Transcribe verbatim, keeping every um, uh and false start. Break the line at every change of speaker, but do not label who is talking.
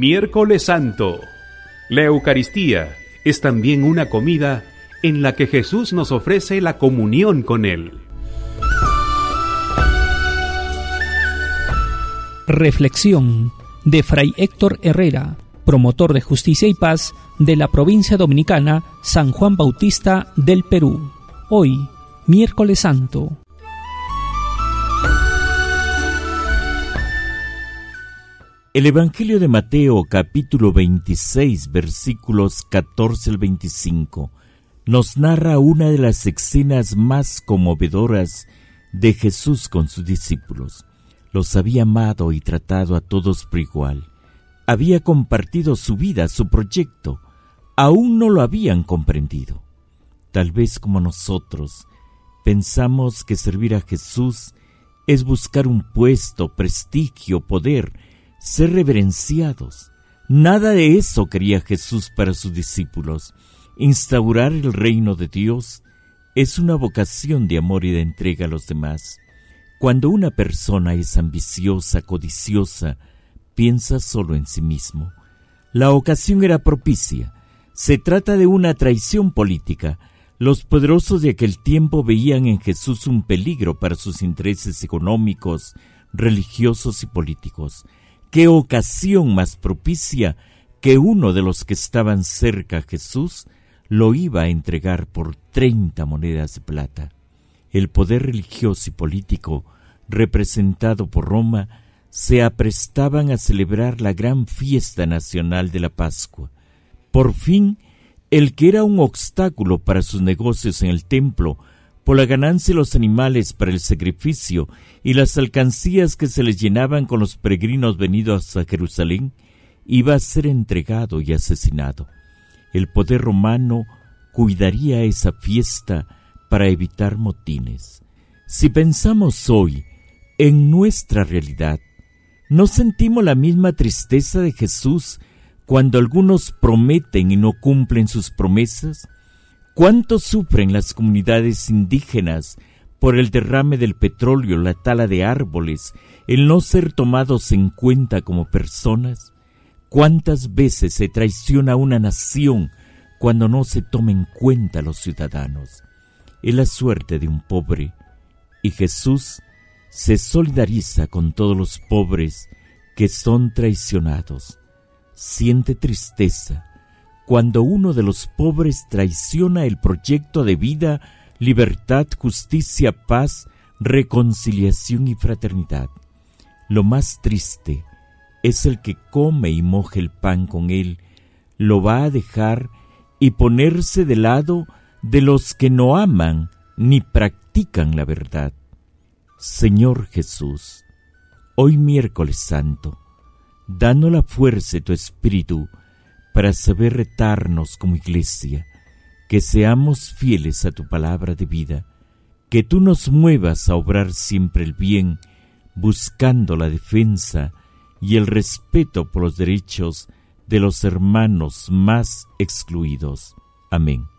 Miércoles Santo. La Eucaristía es también una comida en la que Jesús nos ofrece la comunión con Él.
Reflexión de Fray Héctor Herrera, promotor de justicia y paz de la provincia dominicana San Juan Bautista del Perú. Hoy, Miércoles Santo.
El Evangelio de Mateo, capítulo veintiséis, versículos catorce al veinticinco, nos narra una de las escenas más conmovedoras de Jesús con sus discípulos. Los había amado y tratado a todos por igual. Había compartido su vida, su proyecto. Aún no lo habían comprendido. Tal vez como nosotros, pensamos que servir a Jesús es buscar un puesto, prestigio, poder, ser reverenciados. Nada de eso quería Jesús para sus discípulos. Instaurar el reino de Dios es una vocación de amor y de entrega a los demás. Cuando una persona es ambiciosa, codiciosa, piensa solo en sí mismo. La ocasión era propicia. Se trata de una traición política. Los poderosos de aquel tiempo veían en Jesús un peligro para sus intereses económicos, religiosos y políticos. ¿Qué ocasión más propicia que uno de los que estaban cerca a Jesús lo iba a entregar por treinta monedas de plata? El poder religioso y político, representado por Roma, se aprestaban a celebrar la gran fiesta nacional de la Pascua. Por fin, el que era un obstáculo para sus negocios en el templo, por la ganancia de los animales para el sacrificio y las alcancías que se les llenaban con los peregrinos venidos a Jerusalén, iba a ser entregado y asesinado. El poder romano cuidaría esa fiesta para evitar motines. Si pensamos hoy en nuestra realidad, ¿no sentimos la misma tristeza de Jesús cuando algunos prometen y no cumplen sus promesas? ¿Cuánto sufren las comunidades indígenas por el derrame del petróleo, la tala de árboles, el no ser tomados en cuenta como personas? ¿Cuántas veces se traiciona a una nación cuando no se toma en cuenta a los ciudadanos? Es la suerte de un pobre, y Jesús se solidariza con todos los pobres que son traicionados. Siente tristeza cuando uno de los pobres traiciona el proyecto de vida, libertad, justicia, paz, reconciliación y fraternidad. Lo más triste es el que come y moja el pan con él, lo va a dejar y ponerse de lado de los que no aman ni practican la verdad. Señor Jesús, hoy miércoles santo, danos la fuerza de tu Espíritu para saber retarnos como iglesia, que seamos fieles a tu palabra de vida, que tú nos muevas a obrar siempre el bien, buscando la defensa y el respeto por los derechos de los hermanos más excluidos. Amén.